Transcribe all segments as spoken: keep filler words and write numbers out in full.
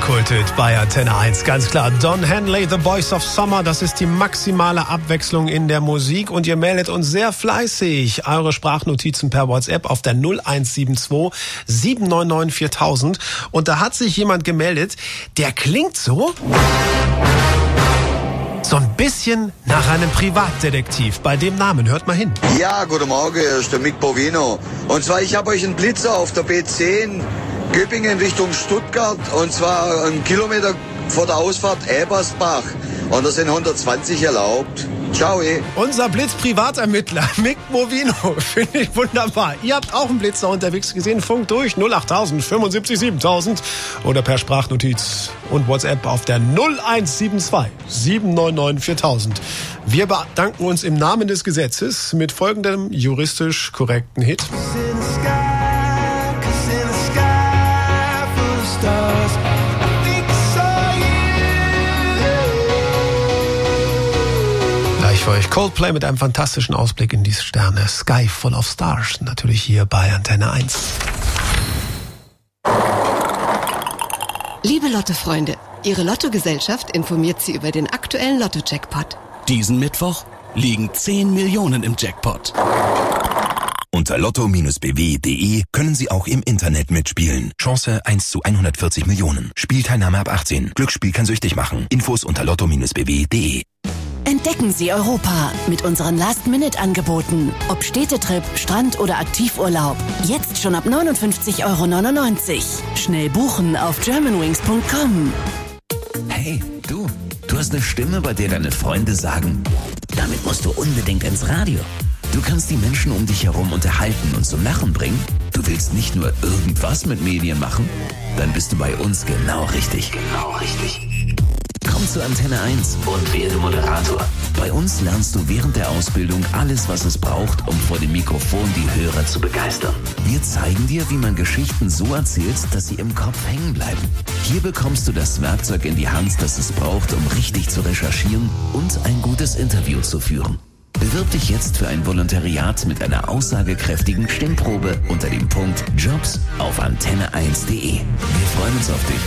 Kulthit bei Antenne eins, ganz klar. Don Henley, The Boys of Summer, das ist die maximale Abwechslung in der Musik und ihr meldet uns sehr fleißig eure Sprachnotizen per WhatsApp auf der null eins sieben zwei sieben neun neun viertausend und da hat sich jemand gemeldet, der klingt so... So ein bisschen nach einem Privatdetektiv. Bei dem Namen, hört mal hin. Ja, guten Morgen, hier ist der Mick Bovino. Und zwar, ich habe euch einen Blitzer auf der B zehn, Göppingen Richtung Stuttgart. Und zwar einen Kilometer vor der Ausfahrt Ebersbach. Und da sind hundertzwanzig erlaubt. Ciao. Eh. Unser Blitz-Privatermittler, Mick Bovino, finde ich wunderbar. Ihr habt auch einen Blitzer unterwegs gesehen. Funk durch null achttausend fünfundsiebzig siebentausend oder per Sprachnotiz und WhatsApp auf der null eins sieben zwei sieben neun neun viertausend. Wir bedanken uns im Namen des Gesetzes mit folgendem juristisch korrekten Hit. Für euch Coldplay mit einem fantastischen Ausblick in die Sterne. Sky Full of Stars, natürlich hier bei Antenne eins. Liebe Lotto-Freunde, Ihre Lottogesellschaft informiert Sie über den aktuellen Lotto-Jackpot. Diesen Mittwoch liegen zehn Millionen im Jackpot. Unter lotto Bindestrich b w punkt d e können Sie auch im Internet mitspielen. Chance eins zu hundertvierzig Millionen. Spielteilnahme ab achtzehn. Glücksspiel kann süchtig machen. Infos unter lotto Bindestrich b w punkt d e. Entdecken Sie Europa mit unseren Last-Minute-Angeboten. Ob Städtetrip, Strand oder Aktivurlaub. Jetzt schon ab neunundfünfzig Euro neunundneunzig. Schnell buchen auf germanwings punkt com. Hey, du. Du hast eine Stimme, bei der deine Freunde sagen, damit musst du unbedingt ins Radio. Du kannst die Menschen um dich herum unterhalten und zum Lachen bringen. Du willst nicht nur irgendwas mit Medien machen? Dann bist du bei uns genau richtig. Genau richtig. Komm zu Antenne eins und werde Moderator. Bei uns lernst du während der Ausbildung alles, was es braucht, um vor dem Mikrofon die Hörer zu begeistern. Wir zeigen dir, wie man Geschichten so erzählt, dass sie im Kopf hängen bleiben. Hier bekommst du das Werkzeug in die Hand, das es braucht, um richtig zu recherchieren und ein gutes Interview zu führen. Bewirb dich jetzt für ein Volontariat mit einer aussagekräftigen Stimmprobe unter dem Punkt Jobs auf antenne eins punkt d e. Wir freuen uns auf dich.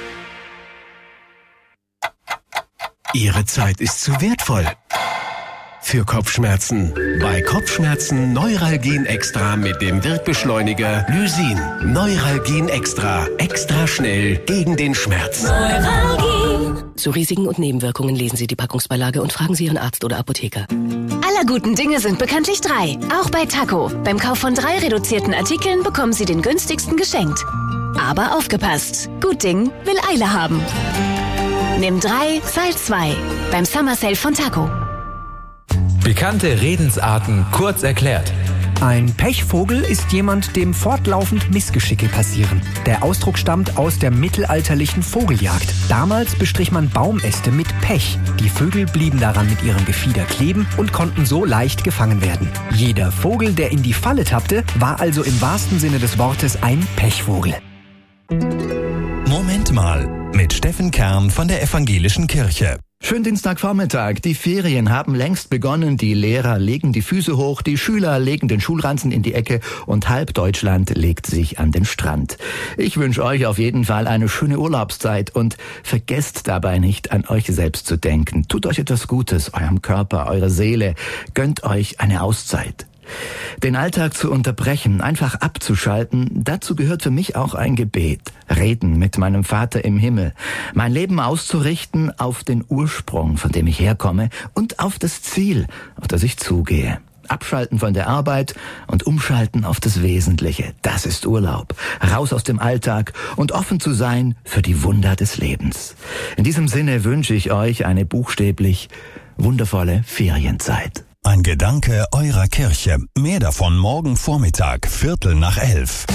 Ihre Zeit ist zu wertvoll für Kopfschmerzen. Bei Kopfschmerzen Neuralgin Extra mit dem Wirkbeschleuniger Lysin. Neuralgin Extra. Extra schnell gegen den Schmerz. Neuralgin. Zu Risiken und Nebenwirkungen lesen Sie die Packungsbeilage und fragen Sie Ihren Arzt oder Apotheker. Aller guten Dinge sind bekanntlich drei. Auch bei Taco. Beim Kauf von drei reduzierten Artikeln bekommen Sie den günstigsten geschenkt. Aber aufgepasst. Gut Ding will Eile haben. Nimm drei, zahl zwei. Beim Summer Sale von Taco. Bekannte Redensarten kurz erklärt. Ein Pechvogel ist jemand, dem fortlaufend Missgeschicke passieren. Der Ausdruck stammt aus der mittelalterlichen Vogeljagd. Damals bestrich man Baumäste mit Pech. Die Vögel blieben daran mit ihrem Gefieder kleben und konnten so leicht gefangen werden. Jeder Vogel, der in die Falle tappte, war also im wahrsten Sinne des Wortes ein Pechvogel. Moment mal, mit Steffen Kern von der Evangelischen Kirche. Schönen Dienstagvormittag. Die Ferien haben längst begonnen. Die Lehrer legen die Füße hoch, die Schüler legen den Schulranzen in die Ecke und halb Deutschland legt sich an den Strand. Ich wünsche euch auf jeden Fall eine schöne Urlaubszeit und vergesst dabei nicht, an euch selbst zu denken. Tut euch etwas Gutes, eurem Körper, eurer Seele. Gönnt euch eine Auszeit. Den Alltag zu unterbrechen, einfach abzuschalten, dazu gehört für mich auch ein Gebet. Reden mit meinem Vater im Himmel. Mein Leben auszurichten auf den Ursprung, von dem ich herkomme, und auf das Ziel, auf das ich zugehe. Abschalten von der Arbeit und umschalten auf das Wesentliche. Das ist Urlaub. Raus aus dem Alltag und offen zu sein für die Wunder des Lebens. In diesem Sinne wünsche ich euch eine buchstäblich wundervolle Ferienzeit. Ein Gedanke eurer Kirche. Mehr davon morgen Vormittag, Viertel nach elf.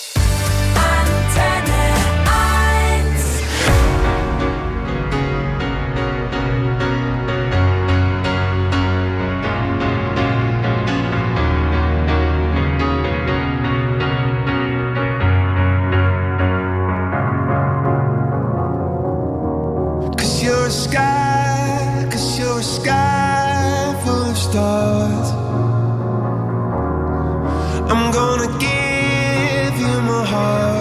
Cause you're a sky, cause you're a sky full of stars. I'm gonna give you my heart.